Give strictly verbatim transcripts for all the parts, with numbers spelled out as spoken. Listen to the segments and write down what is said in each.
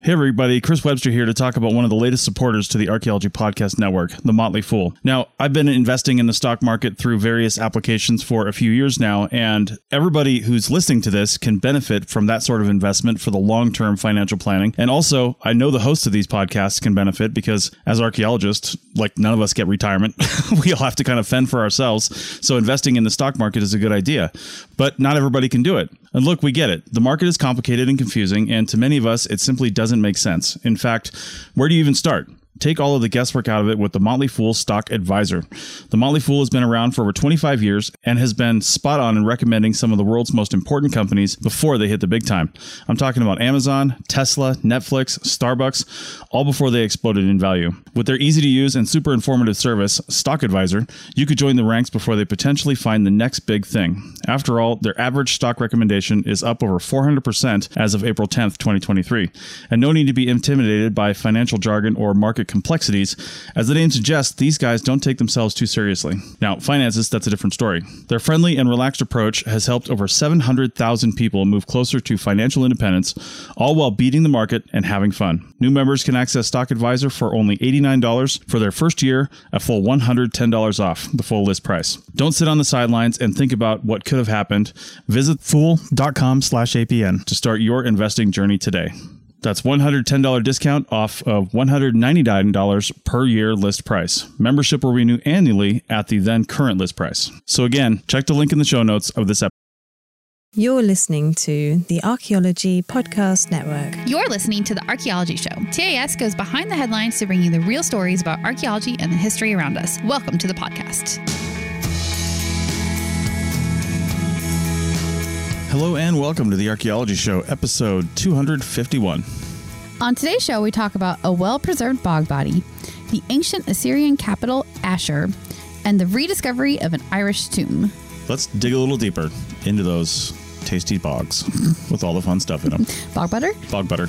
Hey everybody, Chris Webster here to talk about one of the latest supporters to the Archaeology Podcast Network, The Motley Fool. Now, I've been investing in the stock market through various applications for a few years now, and everybody who's listening to this can benefit from that sort of investment for the long-term financial planning. And also, I know the hosts of these podcasts can benefit because as archaeologists, like none of us get retirement, we all have to kind of fend for ourselves. So investing in the stock market is a good idea, but not everybody can do it. And look, we get it. The market is complicated and confusing, and to many of us, it simply doesn't make sense. In fact, where do you even start? Take all of the guesswork out of it with the Motley Fool Stock Advisor. The Motley Fool has been around for over twenty-five years and has been spot on in recommending some of the world's most important companies before they hit the big time. I'm talking about Amazon, Tesla, Netflix, Starbucks, all before they exploded in value. With their easy to use and super informative service, Stock Advisor, you could join the ranks before they potentially find the next big thing. After all, their average stock recommendation is up over four hundred percent as of April tenth, twenty twenty-three. And no need to be intimidated by financial jargon or market complexities. As the name suggests, these guys don't take themselves too seriously. Now, finances, that's a different story. Their friendly and relaxed approach has helped over seven hundred thousand people move closer to financial independence, all while beating the market and having fun. New members can access Stock Advisor for only eighty-nine dollars for their first year, a full one hundred ten dollars off the full list price. Don't sit on the sidelines and think about what could have happened. Visit fool.com slash APN to start your investing journey today. That's one hundred ten dollars discount off of one hundred ninety-nine dollars per year list price. Membership will renew annually at the then current list price. So again, check the link in the show notes of this episode. You're listening to the Archaeology Podcast Network. You're listening to The Archaeology Show. T A S goes behind the headlines to bring you the real stories about archaeology and the history around us. Welcome to the podcast. Hello and welcome to the Archaeology Show, episode two hundred fifty-one. On today's show, we talk about a well-preserved bog body, the ancient Assyrian capital Ashur, and the rediscovery of an Irish tomb. Let's dig a little deeper into those tasty bogs with all the fun stuff in them. Bog butter? Bog butter.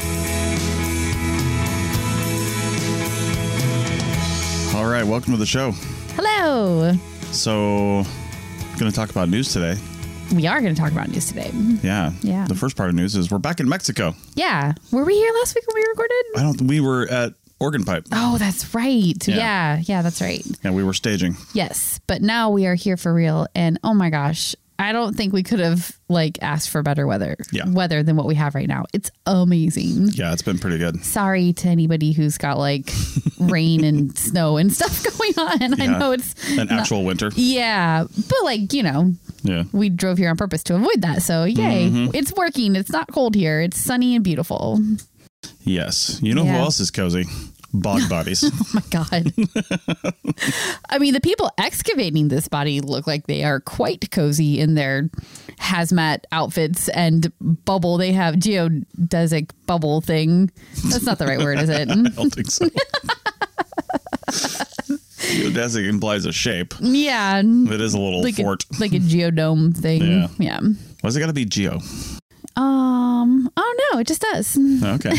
All right, welcome to the show. Hello. So, going to talk about news today. We are going to talk about news today. Yeah. Yeah. The first part of news is we're back in Mexico. Yeah. Were we here last week when we recorded? I don't. We were at Organ Pipe. Oh, that's right. Yeah. Yeah. Yeah, that's right. And we were staging. Yes. But now we are here for real. And oh my gosh, I don't think we could have like asked for better weather, yeah. weather than what we have right now. It's amazing. Yeah, it's been pretty good. Sorry to anybody who's got like rain and snow and stuff going on. Yeah. I know it's an not, actual winter. Yeah. But like, you know, yeah, we drove here on purpose to avoid that. So yay, mm-hmm. It's working. It's not cold here. It's sunny and beautiful. Yes. You know yeah. who else is cozy? Bog bodies. Oh my God. I mean, the people excavating this body look like they are quite cozy in their hazmat outfits and bubble. They have geodesic bubble thing. That's not the right word, is it? I don't think so. Geodesic implies a shape. Yeah. It is a little like fort. A, like a geodome thing. Yeah. Yeah. Why's it got to be geo? Um, I don't know. It just does. Okay.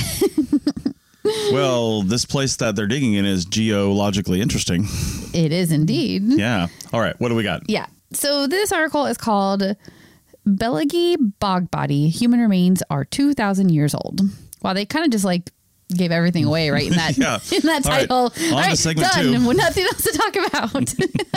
Well, this place that they're digging in is geologically interesting. It is indeed. Yeah. All right. What do we got? Yeah. So this article is called Beleggy Bog Body. Human remains are two thousand years old. Wow. They kind of just like gave everything away right in that, yeah. in that title. All right. On All right, to segment done. two. Well, nothing else to talk about.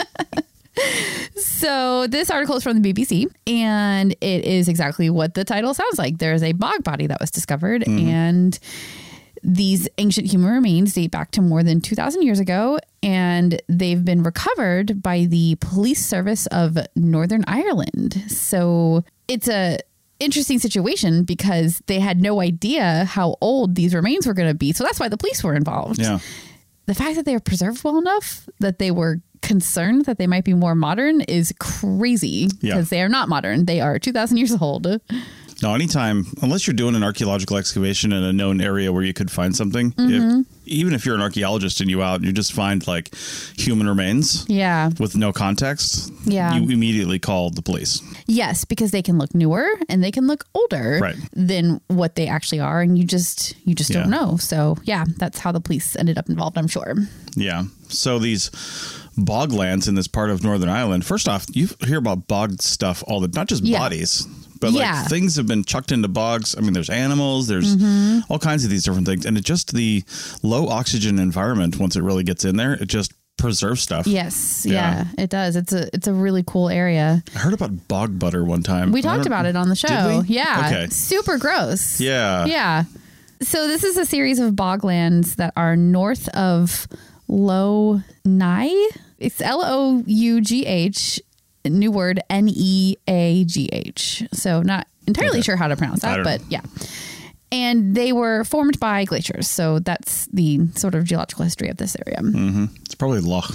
So this article is from the B B C, and it is exactly what the title sounds like. There is a bog body that was discovered, mm-hmm. and these ancient human remains date back to more than two thousand years ago, and they've been recovered by the police service of Northern Ireland. So it's a interesting situation because they had no idea how old these remains were going to be. So that's why the police were involved. Yeah. The fact that they were preserved well enough that they were concerned that they might be more modern is crazy because yeah. they are not modern. They are two thousand years old. No, anytime, unless you're doing an archaeological excavation in a known area where you could find something, mm-hmm. if, even if you're an archaeologist and you out and you just find like human remains yeah. with no context, yeah. you immediately call the police. Yes, because they can look newer and they can look older right. than what they actually are. And you just you just yeah. don't know. So, yeah, that's how the police ended up involved, I'm sure. Yeah. So these boglands in this part of Northern Ireland, first off, you hear about bog stuff all the not just yeah. bodies. but Yeah. like things have been chucked into bogs. I mean, there's animals, there's Mm-hmm. all kinds of these different things. And it just the low oxygen environment, once it really gets in there, it just preserves stuff. Yes. Yeah. Yeah. It does. It's a it's a really cool area. I heard about bog butter one time. We I talked don't- about it on the show. Did we? Yeah. Okay. Super gross. Yeah. Yeah. So this is a series of boglands that are north of Lough Neagh. It's L O U G H, new word, N E A G H. So not entirely Okay. sure how to pronounce I that, don't but know. yeah. And they were formed by glaciers. So that's the sort of geological history of this area. Mm-hmm. It's probably Loch.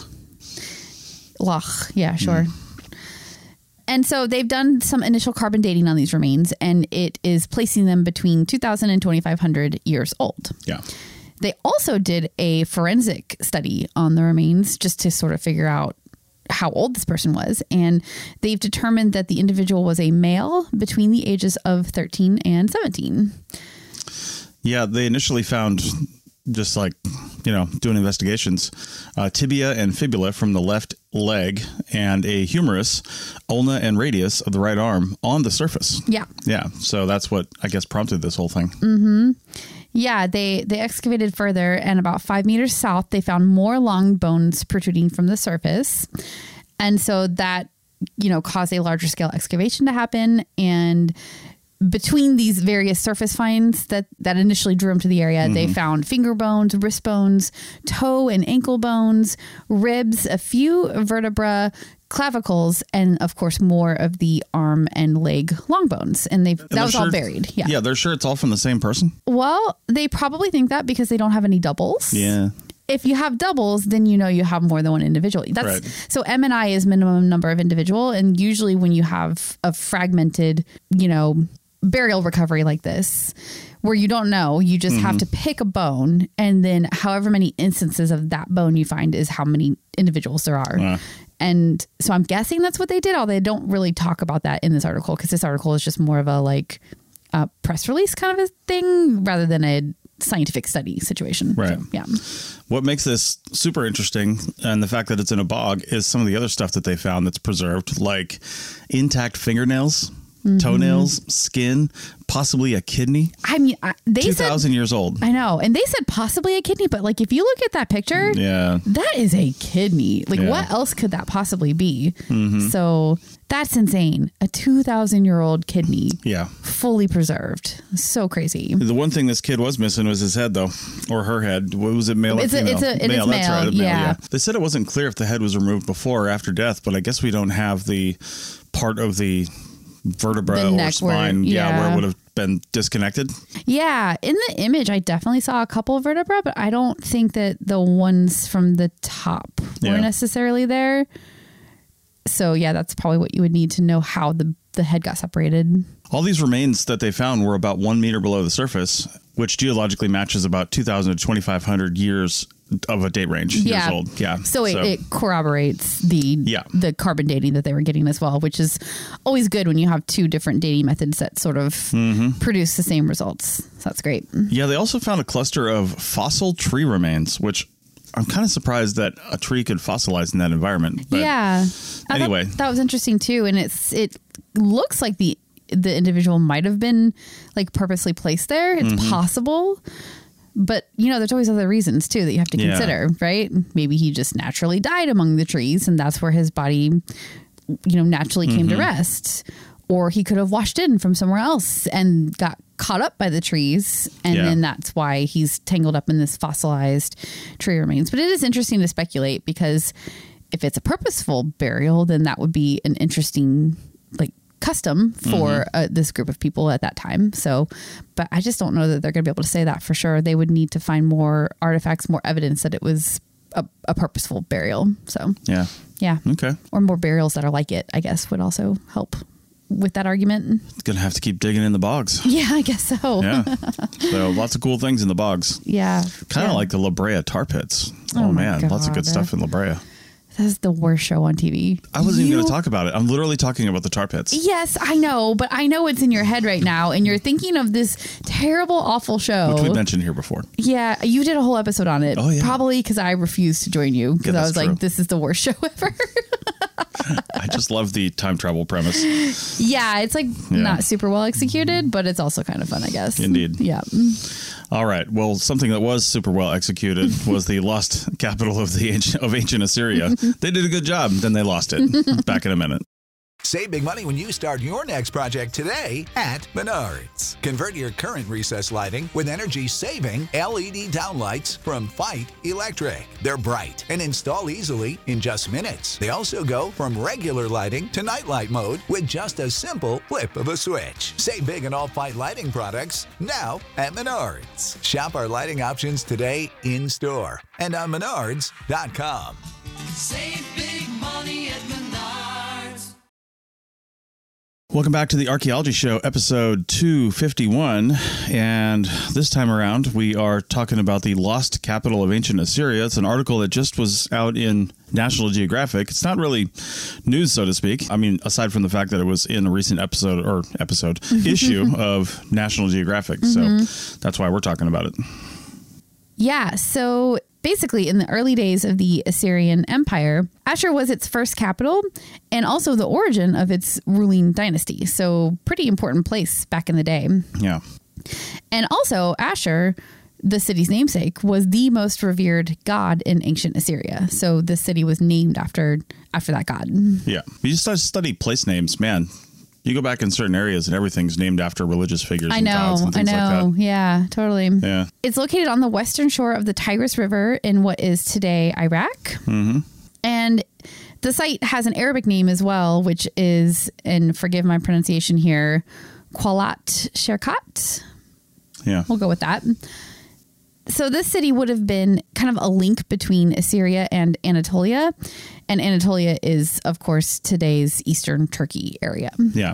Loch. Yeah, sure. And so they've done some initial carbon dating on these remains, and it is placing them between two thousand and twenty-five hundred years old. Yeah. They also did a forensic study on the remains just to sort of figure out how old this person was. And they've determined that the individual was a male between the ages of thirteen and seventeen. Yeah, they initially found, just like, you know, doing investigations, uh, tibia and fibula from the left leg and a humerus, ulna and radius of the right arm on the surface. Yeah. Yeah, so that's what, I guess, prompted this whole thing. Mm-hmm. Yeah, they, they excavated further, and about five meters south, they found more long bones protruding from the surface. And so that, you know, caused a larger scale excavation to happen. And between these various surface finds that, that initially drew them to the area, mm-hmm. they found finger bones, wrist bones, toe and ankle bones, ribs, a few vertebra, clavicles, and of course more of the arm and leg long bones. And they've And that was they're all sure- buried. Yeah. Yeah, they're sure it's all from the same person? Well, they probably think that because they don't have any doubles. Yeah. If you have doubles, then you know you have more than one individual. That's Right. so M and I is minimum number of individual, and usually when you have a fragmented, you know, burial recovery like this, where you don't know, you just mm-hmm. have to pick a bone, and then however many instances of that bone you find is how many individuals there are. Uh. And so I'm guessing that's what they did. Although they don't really talk about that in this article, because this article is just more of a like a press release kind of a thing rather than a scientific study situation. Right. So, yeah. What makes this super interesting, and the fact that it's in a bog, is some of the other stuff that they found that's preserved, like intact fingernails, mm-hmm. toenails, skin, possibly a kidney. I mean, I, they two said, thousand years old. I know. And they said possibly a kidney, but like if you look at that picture, yeah, that is a kidney. Like yeah. what else could that possibly be? Mm-hmm. So that's insane. A two thousand year old kidney. Yeah. Fully preserved. So crazy. The one thing this kid was missing was his head, though, or her head. What was it, male it's or a, female? it's a, it male, is that's male. right, male. Yeah. Yeah. They said it wasn't clear if the head was removed before or after death, but I guess we don't have the part of the vertebra The or neck spine, where- yeah. yeah. where it would have been disconnected. Yeah. In the image, I definitely saw a couple of vertebra, but I don't think that the ones from the top Yeah. were necessarily there. So yeah, that's probably what you would need to know how the, the head got separated. All these remains that they found were about one meter below the surface, which geologically matches about two thousand to twenty-five hundred years of a date range Yeah. years old. Yeah. So it, it corroborates the Yeah. the carbon dating that they were getting as well, which is always good when you have two different dating methods that sort of Mm-hmm. produce the same results. So that's great. Yeah, they also found a cluster of fossil tree remains, which I'm kind of surprised that a tree could fossilize in that environment. But yeah. I Anyway. thought that was interesting too. And it's it looks like the the individual might have been like purposely placed there. It's Mm-hmm. possible. But, you know, there's always other reasons, too, that you have to Yeah. consider, right? Maybe he just naturally died among the trees and that's where his body, you know, naturally came Mm-hmm. to rest. Or he could have washed in from somewhere else and got caught up by the trees. And Yeah. then that's why he's tangled up in this fossilized tree remains. But it is interesting to speculate because if it's a purposeful burial, then that would be an interesting, like, custom for Mm-hmm. uh, this group of people at that time. So, but I just don't know that they're going to be able to say that for sure. They would need to find more artifacts, more evidence that it was a, a purposeful burial. So, yeah. yeah. Okay. Or more burials that are like it, I guess, would also help with that argument. Gonna have to keep digging in the bogs. Yeah, I guess so. Yeah. So lots of cool things in the bogs. Yeah. Kind of Yeah. like the La Brea tar pits. Oh, Oh my man, lots of good God. stuff in La Brea. This is the worst show on T V. I wasn't even You- going to talk about it. I'm literally talking about the tar pits. Yes, I know, but I know it's in your head right now, and you're thinking of this terrible, awful show. Which we mentioned here before. Yeah, you did a whole episode on it. Oh, yeah. Probably because I refused to join you because Yeah, I that's was true. like, this is the worst show ever. I just love the time travel premise. Yeah, it's like Yeah. not super well executed, but it's also kind of fun, I guess. Indeed. Yeah. All right. Well, something that was super well executed was the lost capital of the ancient, of ancient Assyria. They did a good job, then they lost it. Back in a minute. Save big money when you start your next project today at Menards. Convert your current recessed lighting with energy-saving L E D downlights from Fight Electric. They're bright and install easily in just minutes. They also go from regular lighting to nightlight mode with just a simple flip of a switch. Save big on all Fight lighting products now at Menards. Shop our lighting options today in-store and on menards dot com. Save big money at Menards. Welcome back to the Archaeology Show, episode two fifty-one. And this time around, we are talking about the lost capital of ancient Assyria. It's an article that just was out in National Geographic. It's not really news, so to speak. I mean, aside from the fact that it was in a recent episode or episode issue of National Geographic. Mm-hmm. So that's why we're talking about it. Yeah. So basically, in the early days of the Assyrian Empire, Ashur was its first capital and also the origin of its ruling dynasty. So pretty important place back in the day. Yeah. And also Ashur, the city's namesake, was the most revered god in ancient Assyria. So the city was named after after that god. Yeah. You just study place names, man. You go back in certain areas and everything's named after religious figures I and know, gods and I things know. like that. Yeah, totally. Yeah. It's located on the western shore of the Tigris River in what is today Iraq. Mm-hmm. And the site has an Arabic name as well, which is, and forgive my pronunciation here, Qalat Sherkat. Yeah. We'll go with that. So this city would have been kind of a link between Assyria and Anatolia. And Anatolia is, of course, today's eastern Turkey area. Yeah.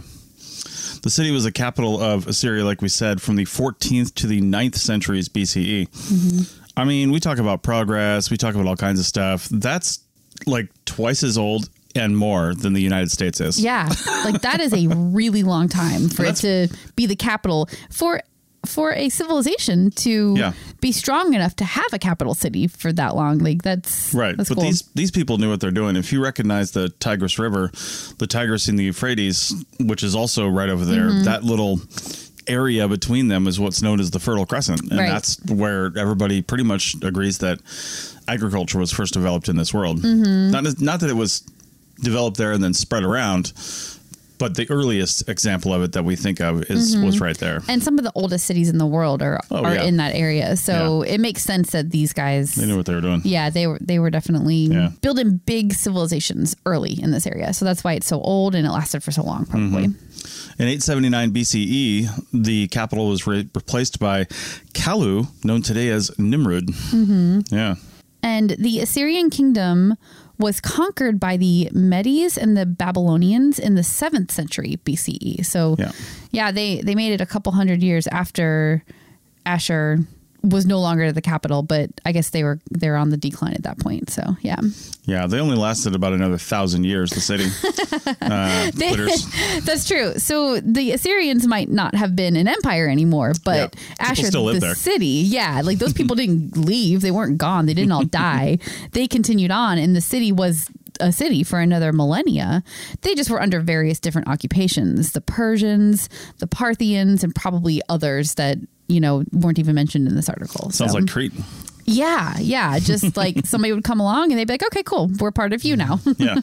The city was the capital of Assyria, like we said, from the fourteenth to the ninth centuries B C E. Mm-hmm. I mean, we talk about progress. We talk about all kinds of stuff. That's like twice as old and more than the United States is. Yeah. Like that is a really long time for it to be the capital for for a civilization to Yeah. be strong enough to have a capital city for that long. Like that's Right. That's but cool. these these people knew what they're doing. If you recognize the Tigris River, the Tigris and the Euphrates, which is also right over there, Mm-hmm. that little area between them is what's known as the Fertile Crescent. And Right. that's where everybody pretty much agrees that agriculture was first developed in this world. Mm-hmm. Not, as- not that it was developed there and then spread around, but the earliest example of it that we think of is Mm-hmm. was right there. And some of the oldest cities in the world are Oh, are yeah. in that area. So it makes sense that these guys They knew what they were doing. Yeah, they were they were definitely Yeah. building big civilizations early in this area. So that's why it's so old and it lasted for so long, probably. Mm-hmm. In eight seventy-nine B C E, the capital was re- replaced by Kalu, known today as Nimrud. Mm-hmm. Yeah. And the Assyrian kingdom was conquered by the Medes and the Babylonians in the seventh century B C E. So Yeah. yeah, they, they made it a couple hundred years after Ashur was no longer the capital, but I guess they were they were on the decline at that point. So yeah. Yeah, they only lasted about another thousand years, the city. uh, They- quitters. That's true. So the Assyrians might not have been an empire anymore, but Yeah. People Ashur, still live the there. city, yeah, like those people didn't leave. They weren't gone. They didn't all die. They continued on, and the city was a city for another millennia. They just were under various different occupations: the Persians, the Parthians, and probably others that you know weren't even mentioned in this article. Sounds So, like Crete. yeah, yeah. Just like somebody would come along and they'd be like, "Okay, cool, we're part of you now." Yeah.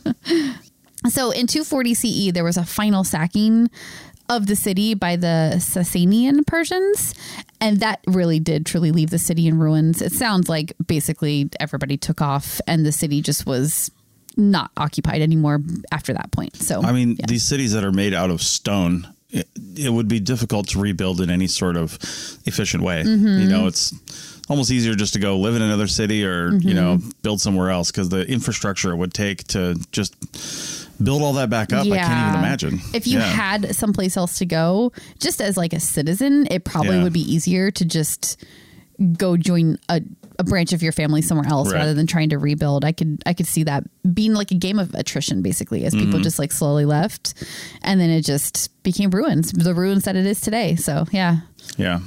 So in two forty C E, there was a final sacking of the city by the Sasanian Persians. And that really did truly leave the city in ruins. It sounds like basically everybody took off and the city just was not occupied anymore after that point. So, I mean, yeah. these cities that are made out of stone, it, it would be difficult to rebuild in any sort of efficient way. Mm-hmm. You know, it's almost easier just to go live in another city or, you know, Mm-hmm. build somewhere else because the infrastructure it would take to just build all that back up. I can't even imagine. If you Yeah. had someplace else to go, just as like a citizen, it probably Yeah. would be easier to just go join a, a branch of your family somewhere else Right. rather than trying to rebuild. I could I could see that being like a game of attrition, basically, as people Mm-hmm. just like slowly left, and then it just became ruins, the ruins that it is today. So yeah. Yeah.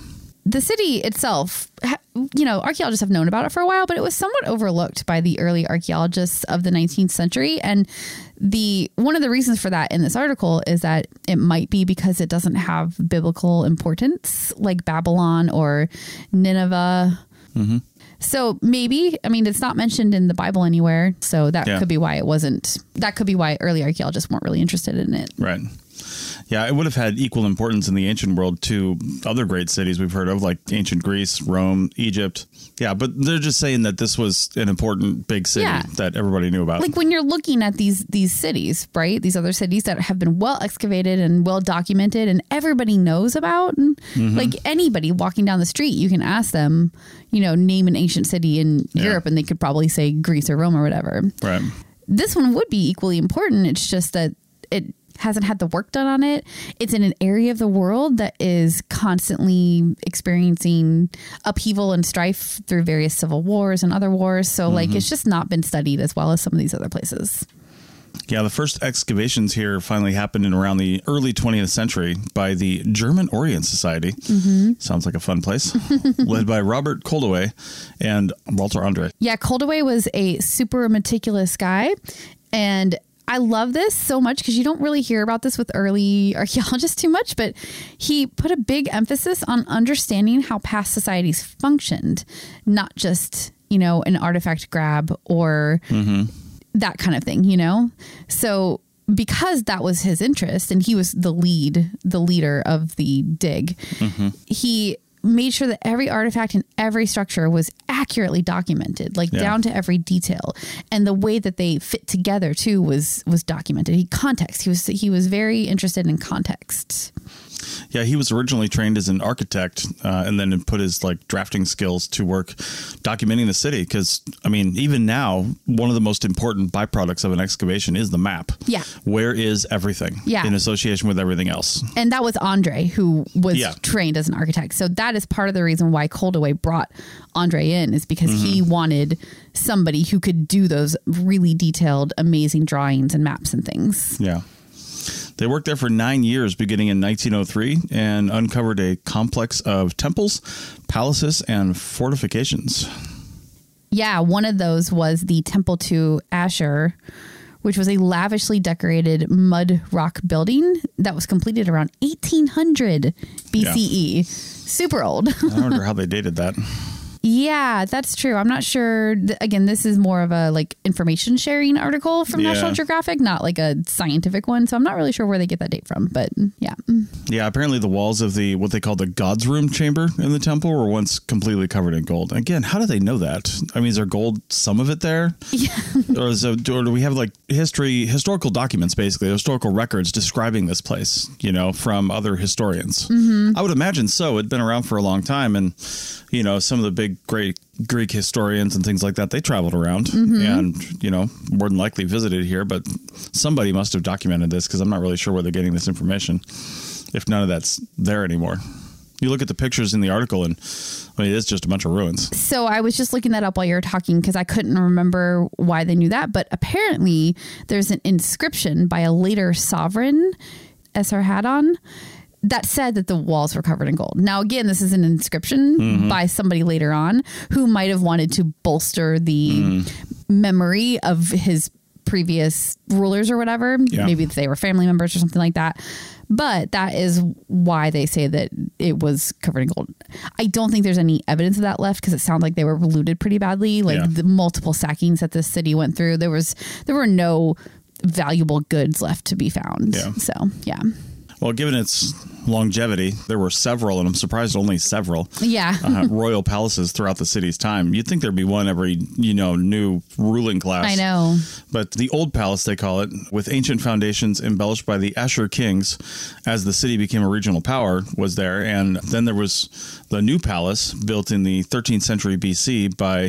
the city itself, you know, archaeologists have known about it for a while, but it was somewhat overlooked by the early archaeologists of the nineteenth century. And the one of the reasons for that in this article is that it might be because it doesn't have biblical importance like Babylon or Nineveh. Mm-hmm. So maybe, I mean, it's not mentioned in the Bible anywhere. So that yeah. could be why it wasn't, that could be why early archaeologists weren't really interested in it. Right. Yeah, it would have had equal importance in the ancient world to other great cities we've heard of, like ancient Greece, Rome, Egypt. Yeah, but they're just saying that this was an important big city yeah. that everybody knew about. Like when you're looking at these these cities, right? These other cities that have been well excavated and well documented and everybody knows about. And mm-hmm. like anybody walking down the street, you can ask them, you know, name an ancient city in yeah. Europe and they could probably say Greece or Rome or whatever. Right. This one would be equally important. It's just that it hasn't had the work done on it. It's in an area of the world that is constantly experiencing upheaval and strife through various civil wars and other wars. So mm-hmm. like it's just not been studied as well as some of these other places. Yeah, the first excavations here finally happened in around the early twentieth century by the German Orient Society. Mm-hmm. Sounds like a fun place. Led by Robert Koldewey and Walter Andre. Yeah, Koldewey was a super meticulous guy. And I love this so much because you don't really hear about this with early archaeologists too much, but he put a big emphasis on understanding how past societies functioned, not just, you know, an artifact grab or mm-hmm. that kind of thing, you know? So because that was his interest and he was the lead, the leader of the dig, mm-hmm. he made sure that every artifact and every structure was accurately documented, like yeah. down to every detail. And the way that they fit together too was, was documented. He context, he was, he was very interested in context. Yeah, he was originally trained as an architect uh, and then put his like drafting skills to work documenting the city. Because, I mean, even now, one of the most important byproducts of an excavation is the map. Yeah. Where is everything yeah. in association with everything else? And that was Andre, who was yeah. trained as an architect. So that is part of the reason why Koldewey brought Andre in, is because mm-hmm. he wanted somebody who could do those really detailed, amazing drawings and maps and things. Yeah. They worked there for nine years, beginning in nineteen oh three, and uncovered a complex of temples, palaces, and fortifications. Yeah, one of those was the Temple to Ashur, which was a lavishly decorated mud rock building that was completed around eighteen hundred B C E. Yeah. Super old. I wonder how they dated that. Yeah, that's true. I'm not sure. Again, this is more of a like information sharing article from yeah. National Geographic, not like a scientific one. So I'm not really sure where they get that date from, but yeah. Yeah, apparently the walls of the what they call the God's Room chamber in the temple were once completely covered in gold. Again, how do they know that? I mean, is there gold, some of it there? Yeah. or, is it, or do we have like history, historical documents, basically, historical records describing this place, you know, from other historians? Mm-hmm. I would imagine so. It'd been around for a long time. And, you know, some of the big great Greek historians and things like that, they traveled around mm-hmm. and, you know, more than likely visited here, but somebody must have documented this because I'm not really sure where they're getting this information if none of that's there anymore. You look at the pictures in the article and I mean, it's just a bunch of ruins. So I was just looking that up while you were talking because I couldn't remember why they knew that. But apparently there's an inscription by a later sovereign, Esarhaddon, that said that the walls were covered in gold. Now, again, this is an inscription mm-hmm. by somebody later on who might have wanted to bolster the mm. memory of his previous rulers or whatever. Yeah. Maybe they were family members or something like that. But that is why they say that it was covered in gold. I don't think there's any evidence of that left because it sounds like they were looted pretty badly. Like yeah. the multiple sackings that this city went through, there was there were no valuable goods left to be found. Yeah. So, yeah. Well, given its longevity, there were several, and I'm surprised only several, yeah, uh, royal palaces throughout the city's time. You'd think there'd be one every, you know, new ruling class. I know. But the Old Palace, they call it, with ancient foundations embellished by the Ashur kings as the city became a regional power, was there. And then there was the New Palace, built in the thirteenth century B C by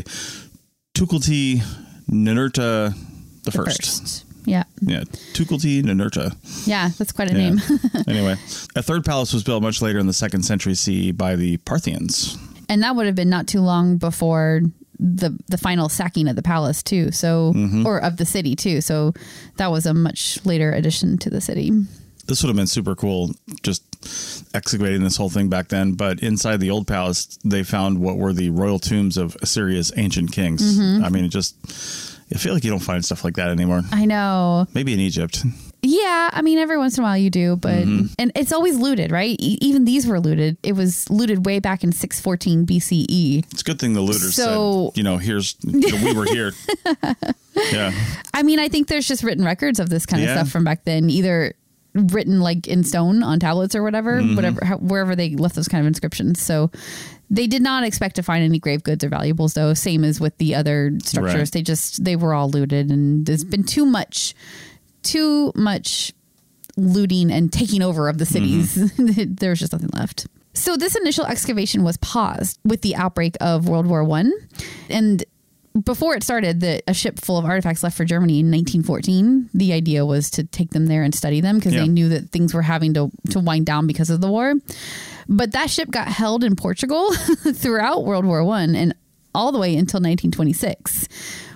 Tukulti-Ninurta the First. first. Yeah. Yeah. Tukulti-Ninurta. Yeah, that's quite a yeah. name. Anyway, a third palace was built much later in the second century C E by the Parthians. And that would have been not too long before the the final sacking of the palace too. So, mm-hmm. or of the city too. So that was a much later addition to the city. This would have been super cool. Just excavating this whole thing back then. But inside the old palace, they found what were the royal tombs of Assyria's ancient kings. Mm-hmm. I mean, it just, I feel like you don't find stuff like that anymore. I know. Maybe in Egypt. Yeah, I mean, every once in a while you do, but mm-hmm. and it's always looted, right? E- even these were looted. It was looted way back in six fourteen B C E. It's a good thing the looters so, said, you know, here's, you know, we were here. Yeah. I mean, I think there's just written records of this kind of yeah. stuff from back then, either written like in stone on tablets or whatever, mm-hmm. whatever, how, wherever they left those kind of inscriptions. So they did not expect to find any grave goods or valuables, though. Same as with the other structures. Right. They just, they were all looted, and there's been too much too much looting and taking over of the cities. Mm-hmm. There was just nothing left. So this initial excavation was paused with the outbreak of World War One. And before it started, the, a ship full of artifacts left for Germany in nineteen fourteen. The idea was to take them there and study them because yeah. they knew that things were having to, to wind down because of the war. But that ship got held in Portugal throughout World War One and all the way until nineteen twenty-six.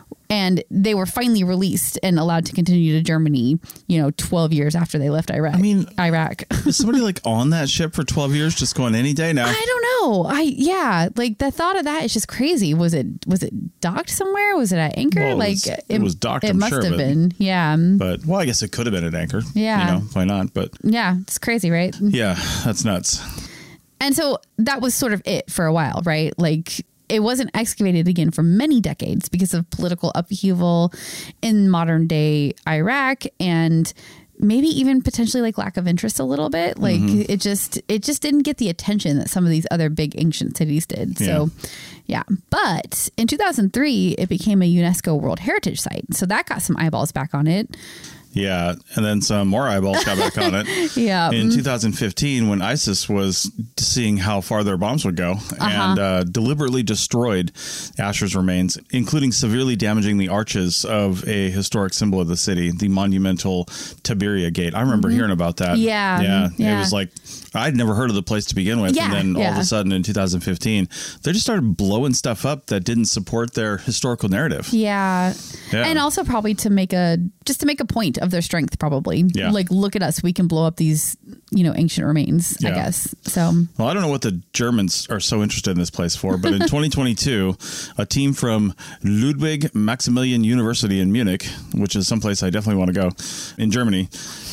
And they were finally released and allowed to continue to Germany, you know, twelve years after they left Iraq. I mean, Iraq. Is somebody like on that ship for twelve years just going any day now? I don't know. I yeah, like the thought of that is just crazy. Was it was it docked somewhere? Was it at anchor? Well, like it was, it, it was docked. It I'm must sure, have but, been. Yeah. But well, I guess it could have been at anchor. Yeah. You know, why not? But yeah, it's crazy, right? Yeah, that's nuts. And so that was sort of it for a while, right? Like, it wasn't excavated again for many decades because of political upheaval in modern day Iraq, and maybe even potentially like lack of interest a little bit. Like mm-hmm. it just, it just didn't get the attention that some of these other big ancient cities did. Yeah. So yeah. But in two thousand three, it became a UNESCO World Heritage Site. So that got some eyeballs back on it. Yeah, and then some more eyeballs got back on it. Yeah. In two thousand fifteen, when ISIS was seeing how far their bombs would go, uh-huh. and uh, deliberately destroyed Asher's remains, including severely damaging the arches of a historic symbol of the city, the monumental Tiberia Gate. I remember mm-hmm. hearing about that. Yeah. yeah. Yeah. It was like, I'd never heard of the place to begin with. Yeah, and then yeah. all of a sudden in two thousand fifteen, they just started blowing stuff up that didn't support their historical narrative. Yeah. yeah. And also probably to make a, just to make a point of their strength, probably. Yeah. Like, look at us. We can blow up these, you know, ancient remains, yeah. I guess. So. Well, I don't know what the Germans are so interested in this place for, but in twenty twenty-two, a team from Ludwig Maximilian University in Munich, which is someplace I definitely want to go, in Germany,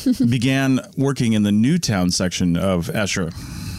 began working in the Newtown section of Escher.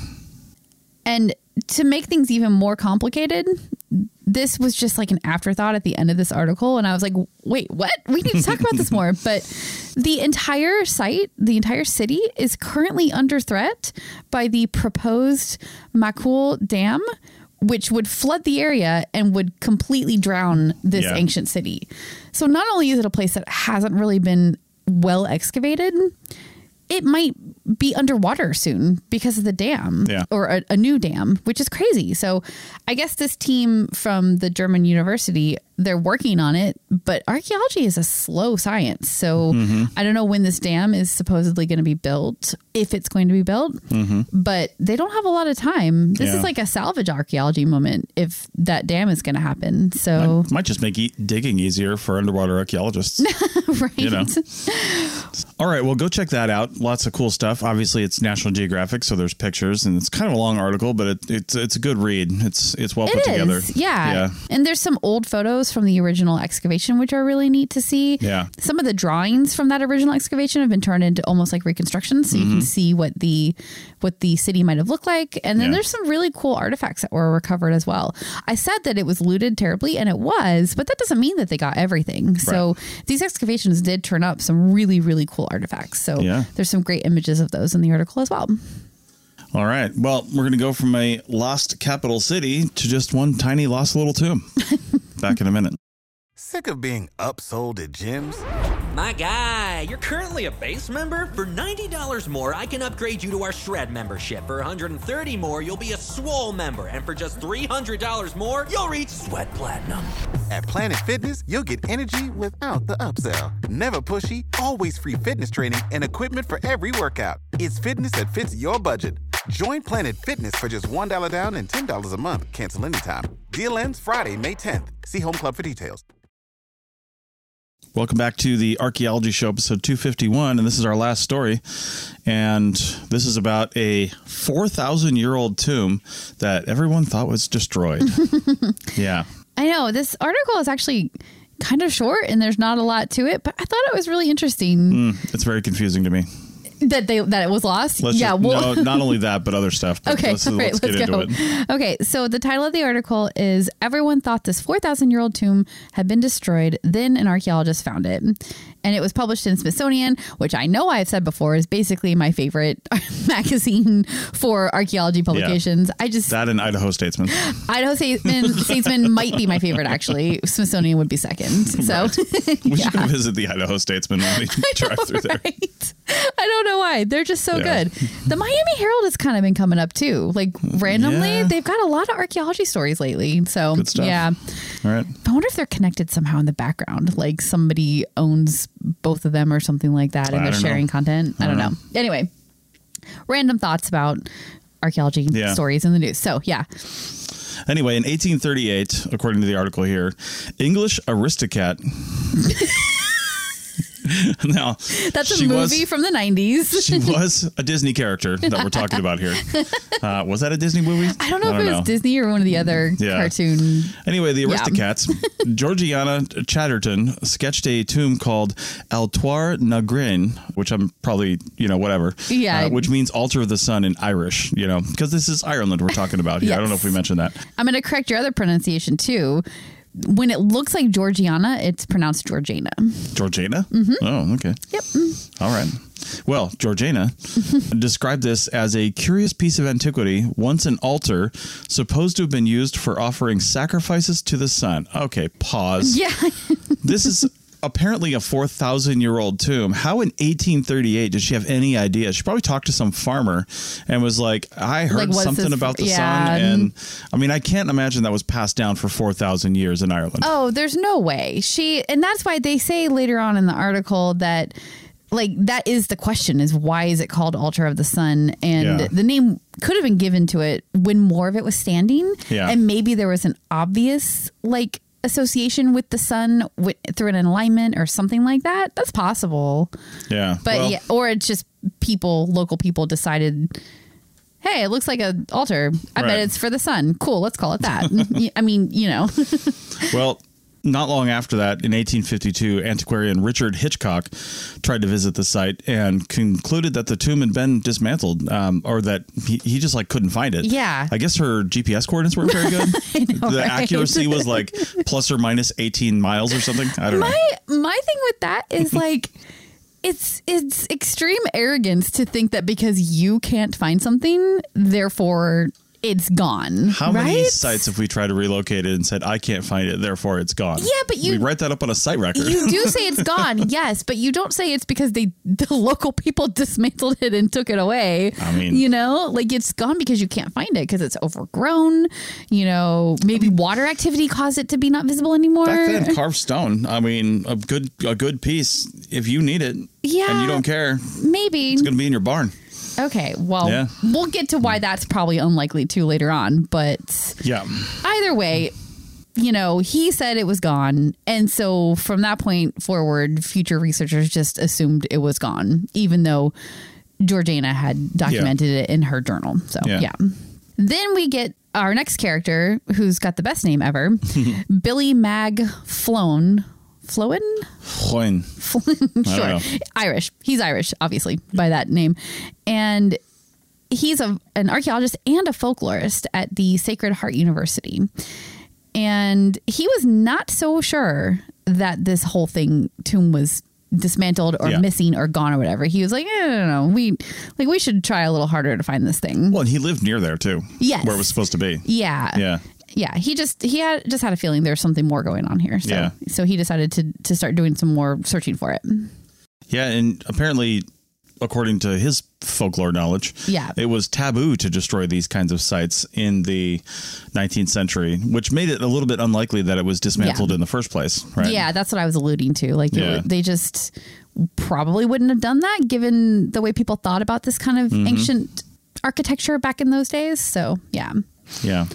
And to make things even more complicated, this was just like an afterthought at the end of this article. And I was like, wait, what? We need to talk about this more. But the entire site, the entire city is currently under threat by the proposed Makul Dam, which would flood the area and would completely drown this yeah. ancient city. So not only is it a place that hasn't really been well excavated, it might be underwater soon because of the dam yeah. or a, a new dam, which is crazy. So I guess this team from the German university, they're working on it, but archaeology is a slow science. So mm-hmm. I don't know when this dam is supposedly going to be built, if it's going to be built, mm-hmm. but they don't have a lot of time. This yeah. is like a salvage archaeology moment if that dam is going to happen. So might, might just make e- digging easier for underwater archaeologists. Right. You know. All right. Well, go check that out. Lots of cool stuff. Obviously, it's National Geographic, so there's pictures, and it's kind of a long article, but it, it's it's a good read. It's it's well it put is. together. Yeah. yeah. And there's some old photos from the original excavation, which are really neat to see. Yeah. Some of the drawings from that original excavation have been turned into almost like reconstructions, so mm-hmm. you can see what the what the city might have looked like. And then yeah. there's some really cool artifacts that were recovered as well. I said that it was looted terribly, and it was, but that doesn't mean that they got everything. Right. So these excavations did turn up some really, really cool artifacts. So yeah. there's some great images of those in the article as well. All right. Well, we're going to go from a lost capital city to just one tiny lost little tomb. Back in a minute. Sick of being upsold at gyms? My guy, you're currently a base member? For ninety dollars more, I can upgrade you to our Shred membership. For one hundred thirty dollars more, you'll be a Swole member. And for just three hundred dollars more, you'll reach Sweat Platinum. At Planet Fitness, you'll get energy without the upsell. Never pushy, always free fitness training and equipment for every workout. It's fitness that fits your budget. Join Planet Fitness for just one dollar down and ten dollars a month. Cancel anytime. Deal ends Friday, May tenth. See Home Club for details. Welcome back to the Archaeology Show, episode two fifty-one, and this is our last story. And this is about a four thousand year old tomb that everyone thought was destroyed. Yeah. I know. This article is actually kind of short and there's not a lot to it, but I thought it was really interesting. Mm, it's very confusing to me. That they that it was lost? Let's yeah. Just, well, no, not only that, but other stuff. But okay, let's, all right, let's, let's get go. into it. Okay, so the title of the article is Everyone Thought This four thousand year old tomb had been destroyed, then an archaeologist found it. And it was published in Smithsonian, which I know I've said before is basically my favorite magazine for archaeology publications. Yeah, I just that and Idaho Statesman. Idaho Statesman, Statesman might be my favorite, actually. Smithsonian would be second. So right. We yeah. should visit the Idaho Statesman when we drive know, through there. Right? I don't know why. They're just so Yeah. good. The Miami Herald has kind of been coming up too. Like randomly, Yeah. they've got a lot of archaeology stories lately. So Good stuff. yeah. All right. I wonder if they're connected somehow in the background. Like somebody owns both of them or something like that and I they're don't know. sharing content. I, I don't don't know. Anyway, random thoughts about archaeology Yeah. stories in the news. So yeah. Anyway, in eighteen thirty-eight, according to the article here, English Aristocat. Now, That's a she movie was, from the nineties. She was a Disney character that we're talking about here. Uh, was that a Disney movie? I don't know I if don't it was know. Disney or one of the other Yeah. cartoon. Anyway, the Yeah. Aristocats, Georgiana Chatterton sketched a tomb called Altoire Nagrin, which I'm probably, you know, whatever. Yeah. Uh, which means altar of the sun in Irish, you know, because this is Ireland we're talking about here. I don't know Yes. if we mentioned that. I'm going to correct your other pronunciation too. When it looks like Georgiana, it's pronounced Georgiana. Georgiana? Mm-hmm. Oh, okay. Yep. All right. Well, Georgiana described this as a curious piece of antiquity, once an altar supposed to have been used for offering sacrifices to the sun. Okay, pause. Yeah. This is apparently a four thousand year old tomb. How in eighteen thirty-eight did she have any idea? She probably talked to some farmer and was like, I heard Like, what's something this about for- the yeah. sun. And I mean, I can't imagine that was passed down for four thousand years in Ireland. Oh, there's no way. She, and that's why they say later on in the article that like that is the question is why is it called Altar of the Sun? And Yeah. the name could have been given to it when more of it was standing. Yeah. And maybe there was an obvious like association with the sun with, through an alignment or something like that. That's possible. Yeah. But Well, yeah, or it's just people, local people decided, hey, it looks like an altar. I Right. bet it's for the sun. Cool, let's call it that. I mean, you know. Well, not long after that, in eighteen fifty-two, antiquarian Richard Hitchcock tried to visit the site and concluded that the tomb had been dismantled, um, or that he, he just like couldn't find it. Yeah. I guess her G P S coordinates weren't very good. know, the right? accuracy was like plus or minus eighteen miles or something. I don't know. My my thing with that is like it's it's extreme arrogance to think that because you can't find something, therefore it's gone. How right? many sites have we tried to relocate it and said, I can't find it, therefore it's gone? Yeah, but you- We write that up on a site record. You do say it's gone, yes, but you don't say it's because they the local people dismantled it and took it away. I mean- you know, like it's gone because you can't find it because it's overgrown. You know, maybe water activity caused it to be not visible anymore. Back then, carved stone. I mean, a good a good piece. If you need it, Yeah. and you don't care, maybe it's going to be in your barn. Okay, well, Yeah. we'll get to why that's probably unlikely too later on. But Yeah. either way, you know, he said it was gone. And so from that point forward, future researchers just assumed it was gone, even though Georgiana had documented it in her journal. So, Yeah. yeah. Then we get our next character, who's got the best name ever, Billy Mag Floan. Floen? Coin. Sure. know. Irish. He's Irish, obviously, by that name. And he's a, an archaeologist and a folklorist at the Sacred Heart University. And he was not so sure that this whole thing, tomb, was dismantled or Yeah. missing or gone or whatever. He was like, eh, no, no, no. We, like, we should try a little harder to find this thing. Well, and he lived near there too. Yes. Where it was supposed to be. Yeah. Yeah. Yeah, he just he had just had a feeling there's something more going on here. So Yeah. so he decided to to start doing some more searching for it. Yeah, and apparently, according to his folklore knowledge, Yeah. it was taboo to destroy these kinds of sites in the nineteenth century, which made it a little bit unlikely that it was dismantled Yeah. in the first place. Right? Yeah, that's what I was alluding to. Like it Yeah. would- they just probably wouldn't have done that given the way people thought about this kind of Mm-hmm. ancient architecture back in those days. So, yeah. Yeah.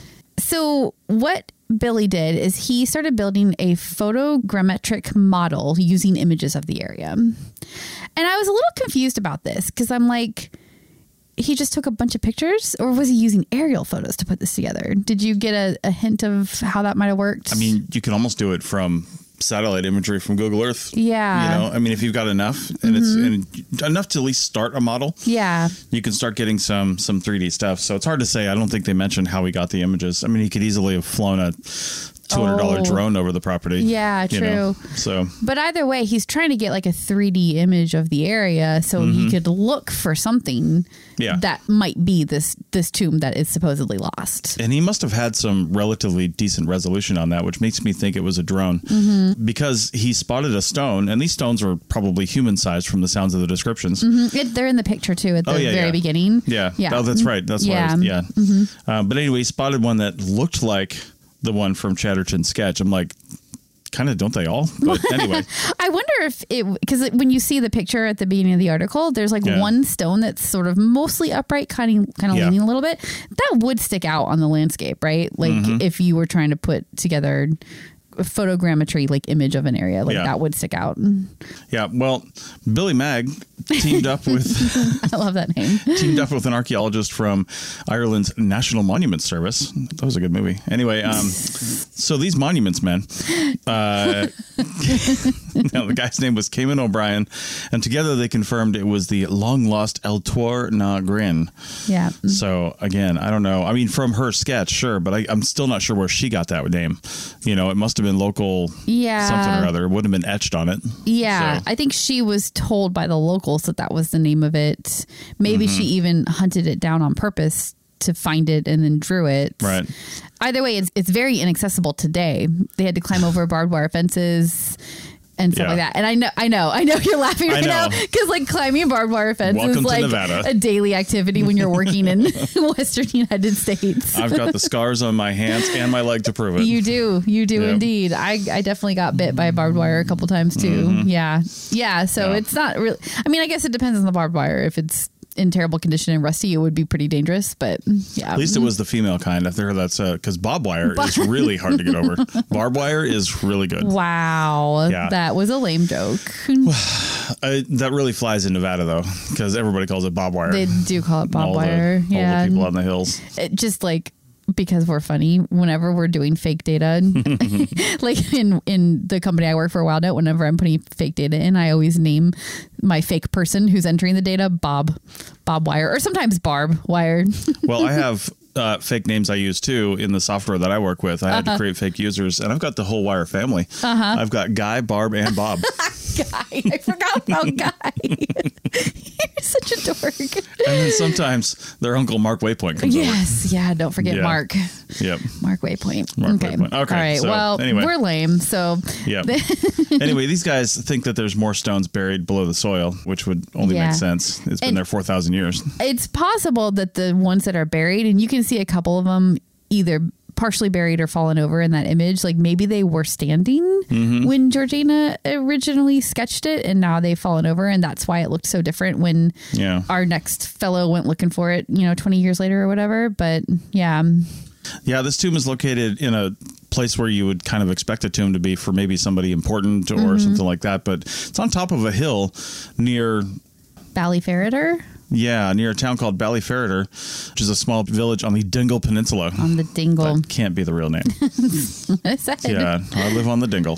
So what Billy did is he started building a photogrammetric model using images of the area. And I was a little confused about this because I'm like, he just took a bunch of pictures, or was he using aerial photos to put this together? Did you get a, a hint of how that might have worked? I mean, you can almost do it from satellite imagery from Google Earth. Yeah. You know, I mean, if you've got enough and mm-hmm. it's and enough to at least start a model. Yeah. You can start getting some some three D stuff. So it's hard to say. I don't think they mentioned how he got the images. I mean, he could easily have flown a two hundred dollars oh. drone over the property. Yeah, true. You know? So, but either way, he's trying to get like a three D image of the area so mm-hmm. he could look for something yeah. that might be this this tomb that is supposedly lost. And he must have had some relatively decent resolution on that, which makes me think it was a drone mm-hmm. because he spotted a stone, and these stones were probably human sized from the sounds of the descriptions. Mm-hmm. It, they're in the picture too at the oh, yeah, very yeah. beginning. Yeah. yeah. Oh, that's right. That's yeah. why. I was, yeah. Mm-hmm. Uh, but anyway, he spotted one that looked like the one from Chatterton's sketch. I'm like, kind of, don't they all? But anyway. I wonder if it, because when you see the picture at the beginning of the article, there's like yeah. one stone that's sort of mostly upright, kind of, kind of yeah. leaning a little bit. That would stick out on the landscape, right? Like mm-hmm. if you were trying to put together a photogrammetry like image of an area, like yeah. that would stick out. Yeah. Well, Billy Magg teamed up with I love that name. teamed up with an archaeologist from Ireland's National Monument Service. That was a good movie. Anyway, um, so these monuments men, uh, no, the guy's name was Cayman O'Brien, and together they confirmed it was the long lost El Tuor na Grin. Yeah. So again, I don't know. I mean, from her sketch, sure, but I, I'm still not sure where she got that name. You know, it must have been local, yeah, something or other. It would have been etched on it. Yeah, so. I think she was told by the locals that that was the name of it. Maybe mm-hmm. she even hunted it down on purpose to find it and then drew it. Right. Either way, it's it's very inaccessible today. They had to climb over barbed wire fences and stuff yeah. like that. And I know, I know, I know you're laughing right now because like climbing a barbed wire fence Welcome is like Nevada. A daily activity when you're working in Western United States. I've got the scars on my hands and my leg to prove it. You do. You do yep. indeed. I, I definitely got bit by barbed wire a couple times too. Mm-hmm. Yeah. Yeah. So yeah. it's not really, I mean, I guess it depends on the barbed wire. If it's in terrible condition and rusty, it would be pretty dangerous, but yeah. At least it was the female kind. I think that's uh, because bob wire is really hard to get over. Barbed wire is really good. Wow. Yeah. That was a lame joke. uh, that really flies in Nevada though, because everybody calls it bob wire. They do call it bob all wire. The, yeah. All the people on the hills. It just like, because we're funny, whenever we're doing fake data, like in, in the company I work for, WildNet, whenever I'm putting fake data in, I always name my fake person who's entering the data Bob, Bob Wire, or sometimes Barb Wire. Well, I have uh, fake names I use too in the software that I work with. I had uh-huh. to create fake users, and I've got the whole Wire family. Uh-huh. I've got Guy, Barb, and Bob. Guy. I forgot about Guy. You're such a dork. And then sometimes their uncle Mark Waypoint comes yes, over. Yes, yeah, don't forget yeah. Mark. Yep. Mark Waypoint. Mark okay. Waypoint. Okay. All right. So, well, anyway. We're lame, so. Yeah. Anyway, these guys think that there's more stones buried below the soil, which would only yeah. make sense. It's been and there four thousand years. It's possible that the ones that are buried, and you can see a couple of them either partially buried or fallen over in that image, like maybe they were standing mm-hmm. when Georgina originally sketched it, and now they've fallen over, and that's why it looked so different when yeah. our next fellow went looking for it, you know, twenty years later or whatever. But yeah. Yeah, this tomb is located in a place where you would kind of expect a tomb to be for maybe somebody important or mm-hmm. something like that, but it's on top of a hill near Ballyferreter. Yeah, near a town called Ballyferreter, which is a small village on the Dingle Peninsula. On the Dingle. That can't be the real name. I said. Yeah, I live on the Dingle.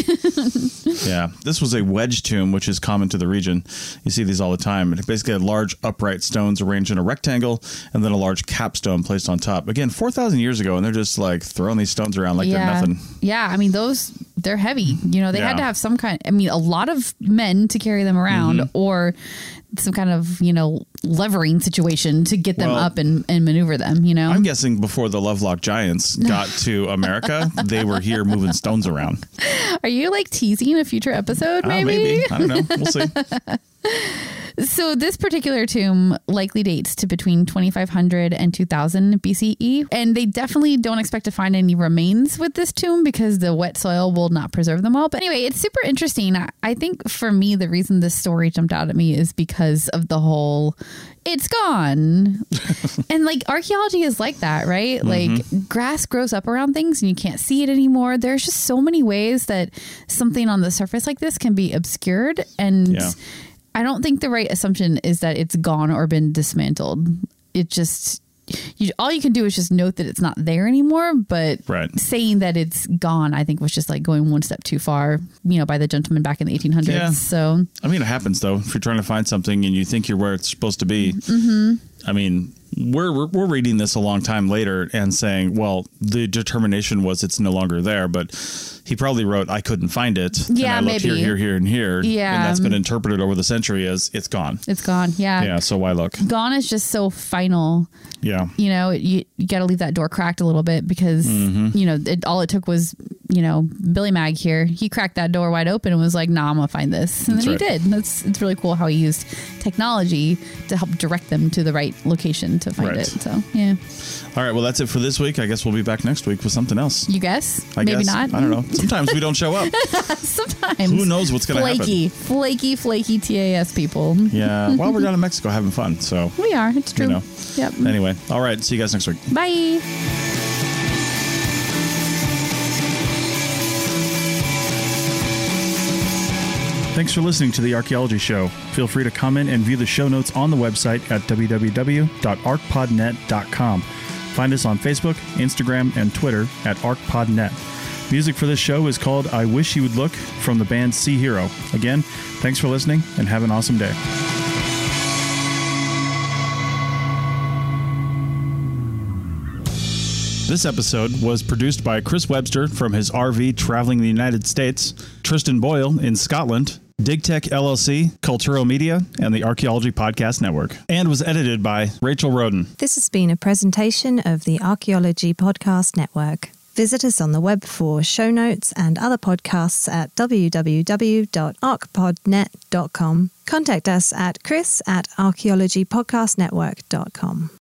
Yeah, this was a wedge tomb, which is common to the region. You see these all the time. It basically had large upright stones arranged in a rectangle and then a large capstone placed on top. Again, four thousand years ago, and they're just like throwing these stones around like yeah. they're nothing. Yeah, I mean, those, they're heavy. You know, they yeah. had to have some kind, I mean, a lot of men to carry them around mm-hmm. or some kind of, you know, levering situation to get them well, up and, and maneuver them, you know? I'm guessing before the Lovelock Giants got to America, they were here moving stones around. Are you like teasing a future episode, maybe? Uh, maybe. I don't know. We'll see. So this particular tomb likely dates to between twenty-five hundred and two thousand B C E. And they definitely don't expect to find any remains with this tomb because the wet soil will not preserve them all. But anyway, it's super interesting. I, I think for me, the reason this story jumped out at me is because of the whole, it's gone. And like archaeology is like that, right? Mm-hmm. Like grass grows up around things and you can't see it anymore. There's just so many ways that something on the surface like this can be obscured. And yeah. I don't think the right assumption is that it's gone or been dismantled. It just, you, all you can do is just note that it's not there anymore. But right. saying that it's gone, I think was just like going one step too far, you know, by the gentleman back in the eighteen hundreds. Yeah. So, I mean, it happens though. If you're trying to find something and you think you're where it's supposed to be, mm-hmm. I mean, we're, we're we're reading this a long time later and saying, well, the determination was it's no longer there, but he probably wrote, I couldn't find it. Yeah, and I looked maybe. here, here, here, and here. Yeah. And that's been interpreted over the century as it's gone. It's gone. Yeah. Yeah. So why look? Gone is just so final. Yeah. You know, you, you got to leave that door cracked a little bit because, mm-hmm. you know, it, all it took was, you know, Billy Mag here. He cracked that door wide open and was like, nah, I'm going to find this. And that's then right. he did. That's It's really cool how he used technology to help direct them to the right location to find right. it. So, yeah. All right. Well, that's it for this week. I guess we'll be back next week with something else. You guess? I Maybe guess. not. I don't know. Sometimes we don't show up. Sometimes. Who knows what's going to happen? Flaky, flaky, flaky T A S people. Yeah. Well, we're down in Mexico having fun. So we are. It's true. You know. Yep. Anyway. All right. See you guys next week. Bye. Thanks for listening to The Archaeology Show. Feel free to comment and view the show notes on the website at w w w dot arc pod net dot com. Find us on Facebook, Instagram, and Twitter at ArcPodNet. Music for this show is called I Wish You Would Look from the band Sea Hero. Again, thanks for listening and have an awesome day. This episode was produced by Chris Webster from his R V traveling the United States, Tristan Boyle in Scotland, DigTech L L C, Cultural Media, and the Archaeology Podcast Network, and was edited by Rachel Roden. This has been a presentation of the Archaeology Podcast Network. Visit us on the web for show notes and other podcasts at w w w dot arc pod net dot com. Contact us at chris at archaeology podcast network dot com.